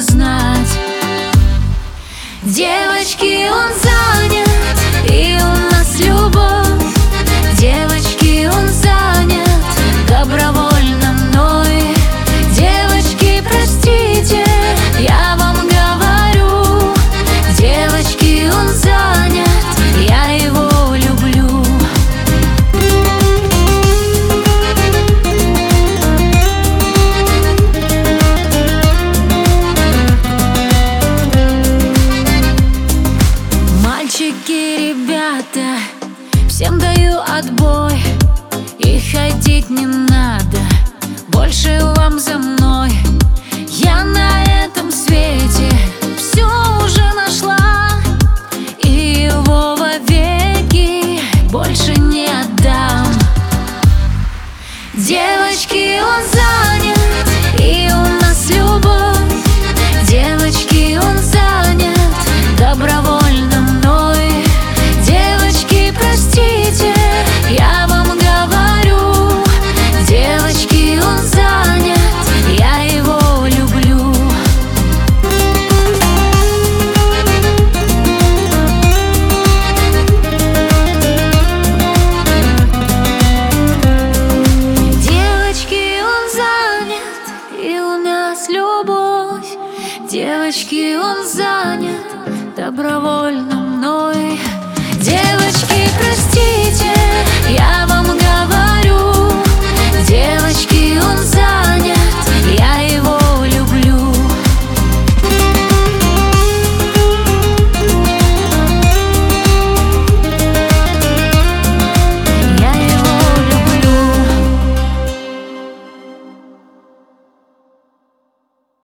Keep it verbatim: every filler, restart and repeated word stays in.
узнать. Девочки, он занят, и у нас любовь. Девочки, он занят добровольно мной. Девочки, простите, я вам говорю. Девочки, он занят, я его люблю. Мальчики, ребята, всем даю отбой. И ходить не надо больше вам за мной. Я на этом свете все уже нашла, и его вовеки больше не отдам. Девочки, он занят, и у нас любовь. Девочки, он занят добровольно мной. Девочки, простите, я вам говорю. Девочки, он занят, я его люблю. Девочки, он занят, и у нас любовь. Девочки, он занят добровольно мной. Девочки, прости.